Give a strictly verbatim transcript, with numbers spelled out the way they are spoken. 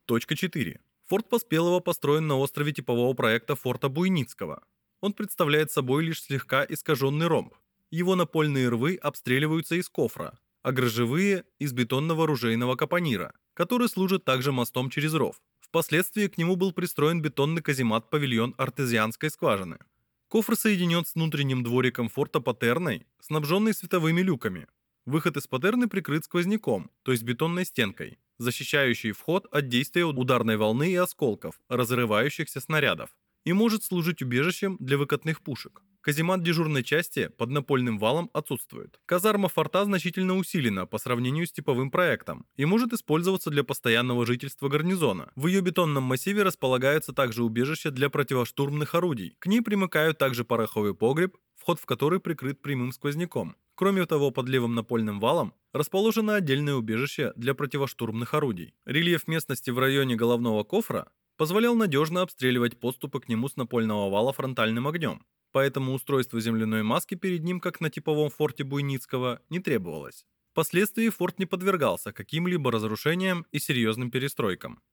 Точка четыре. Форт Поспелого построен на острове типового проекта форта Буйницкого. Он представляет собой лишь слегка искаженный ромб. Его напольные рвы обстреливаются из кофра, а грожевые– из бетонного ружейного капонира, который служит также мостом через ров. Впоследствии к нему был пристроен бетонный каземат-павильон артезианской скважины. Кофр соединен с внутренним двориком форта Патерной, снабженный световыми люками. Выход из Патерны прикрыт сквозняком, то есть бетонной стенкой, защищающей вход от действия ударной волны и осколков, разрывающихся снарядов, и может служить убежищем для выкатных пушек. Каземат дежурной части под напольным валом отсутствует. Казарма форта значительно усилена по сравнению с типовым проектом и может использоваться для постоянного жительства гарнизона. В ее бетонном массиве располагаются также убежища для противоштурмных орудий. К ней примыкают также пороховый погреб, вход в который прикрыт прямым сквозняком. Кроме того, под левым напольным валом расположено отдельное убежище для противоштурмных орудий. Рельеф местности в районе головного кофра позволял надежно обстреливать подступы к нему с напольного вала фронтальным огнем. Поэтому устройство земляной маски перед ним, как на типовом форте Буйницкого, не требовалось. Впоследствии форт не подвергался каким-либо разрушениям и серьезным перестройкам.